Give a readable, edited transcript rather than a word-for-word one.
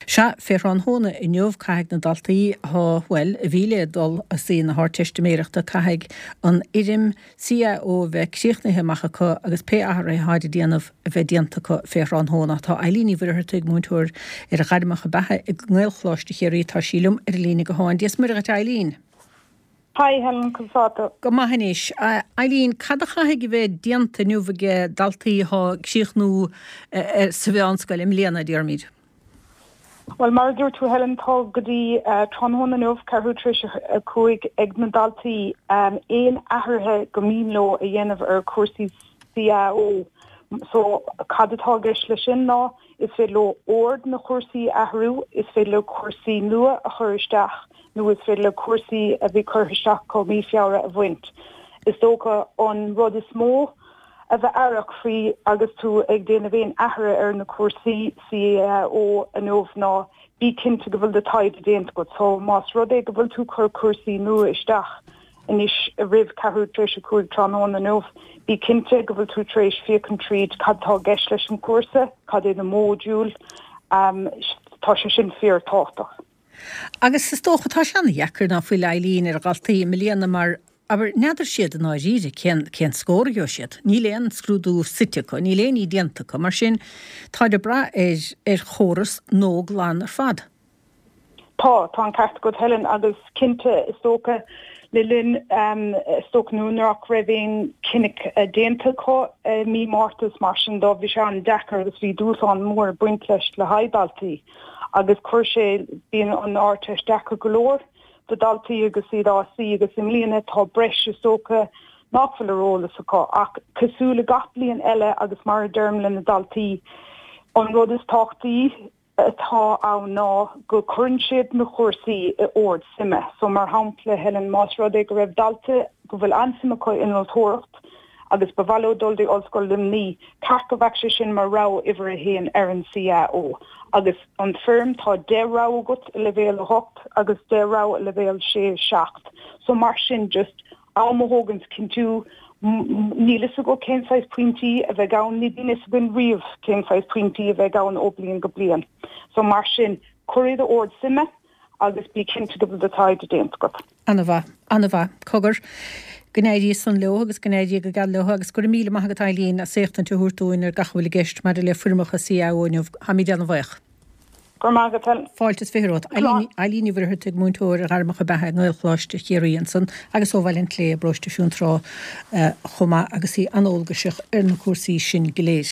Se férán hóna I neomh caig na daltaí há bhfuil a bhíle dul a sí na háteiste méireachta caig an irim sia ó bheith críochnathe machacha agus pe ahra háide déanamh a bheith diantacha férán hóna. Tá Eilíní bhuiirteag múntúir ar a gaidimecha bethe ag nghailchláiste chéirí tá sílumm ar lína go háin. Díos mar a Eilín. Hi, Helen Consato. Go maithníis. Eilín, cad a chaig bheith dianta nuamhaige daltaí há críochnú sa bheith anscail im léana diarmid? Well, Margaret to Helen Tog the Tronhona Nov Carutrish Coig Egnadalti ein aherhe gomino a yen of courses CIO. So Cadatagish Lishinna is fellow ord na Corsi Ahru is fellow Corsi Nua a Hurstach, nu is fellow Corsi a Vicarstach called me Fiara of Wint. Is doka on Rodismo. A bheith arach frí agus tú ag déana bhéon ahra ar na cuasaí ó an ómh ná bí cinnte go bhfuil de taid a déanta go. So más rud é go bhfuil tú chur cuasaí nua isteach inis a rih ceathrú tréis a cúig tránón an ómh. Bí cinnte go bhfuil tú tréis fiachan tríd cadtá gceis leis an cuasa, cad é na módúil, tá sé sin fear táchtach. Agus is tócha tá seanna dheicear ná fuil Eilín ar galtaí milliana mar aber neidir siad an áiríre cén scóireo siad. Ní léon scrúdú sitecha, ní léon í diantacha, mar sin táidir bra ar chóras nóg lán ar fad. Tá an ceart go Helen agus cinnte is tóca le linn stóca núnach raibhíon cinnic diantacha mí mórtas mar sin dó bhí sé an dechar agus bhí dúsán mór buint leis le haidaltaí agus chuir sé bíon an áirteis dechar go leor. The daltaí agus sí agus im líana tá breis sóca náfuil arólas acu ach cosúla gaplaíon eile agus mar dermlin na daltaí an rud is táchtaí atá ann ná go cuireann siad na chósaí I ord sime. So mar hampla Helen más rud ag go raibh dalta go bhfuil ansima chu inoltóireacht agus bavalo duldi ollscoil limní ceart go bhaic sin mar rá ihar a héan ar an CIO. Agus an firm tá 10 rá agat le bhéal a hocht agus 10 rá le bhéal sé seacht. So mar sin just almahógans cin tú nílas a go cén sais pointí a bheith gán ní bínas a bin riamh cén sais pointí a bheith gán ó bliain go bliain. So mar sin cuiread a ord sime agus bí cinnte go bhfuil de taid a déant go. Anna bha, cogur. Gnéidí san leo agus gnéidí go gal leo agus gur míle maithagat Eilín a séachtain tú thuirtúin ar gachbhfuil geist mar le firmacha CIO-neamh hamid an bhaich. Gur mágat Helen. Fáiltas férót. Eilíní bhuiirteag múntúir ar armacha bethe nghailchláiste chéiríonn san agus óbhailinn lé broiste fiúntrá chuma agus í anólga seach ar na cuasaí sin giléis.